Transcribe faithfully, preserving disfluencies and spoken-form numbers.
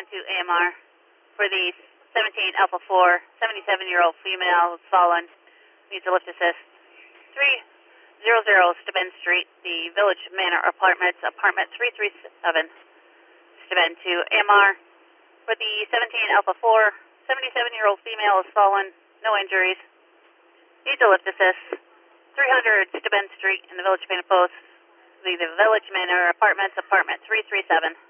to A M R for the seventeen Alpha four, seventy-seven-year-old female fallen, needs a lift assist. three hundred Steuben Street, the Village Manor Apartments, apartment three three seven. Steuben to A M R for the seventeen Alpha four, seventy-seven-year-old female is fallen, no injuries. Needs a lift assist. three hundred Steuben Street in the Village Manor Post, the, the Village Manor Apartments, apartment three three seven.